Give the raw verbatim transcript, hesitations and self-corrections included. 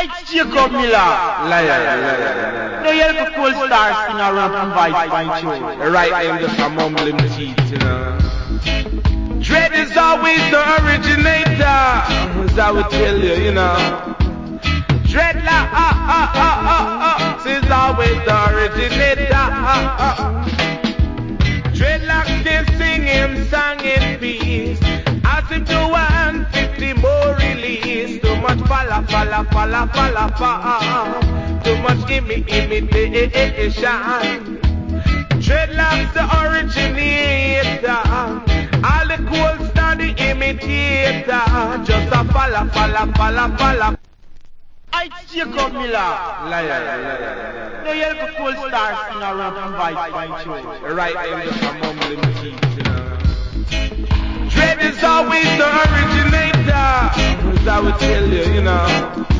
It's Jacob Miller. Liar, liar, liar. No, you're the cool star singer around from Vice Point Show. Right, I'm just a mumbling teeth, you know. Dread is always the originator, as I would tell you, you know. Dreadlock ah, ah, ah, ah, ah, is always the originator. Ah, ah. Dreadlock still sing him song in peace. As him do one fifty more release. Too much falla, falla, falla, falla, falla. Too much gimme imitation. Dreadlock's the originator. All the cool star the imitator. Just a falla, falla, falla, falla. It's Jacob Miller. Liar, liar. No, you're the cool star singer around from Vice Point Show. Right, I'm just a mumbling teeth, you know. Dread is always the originator, as I would tell you, you know.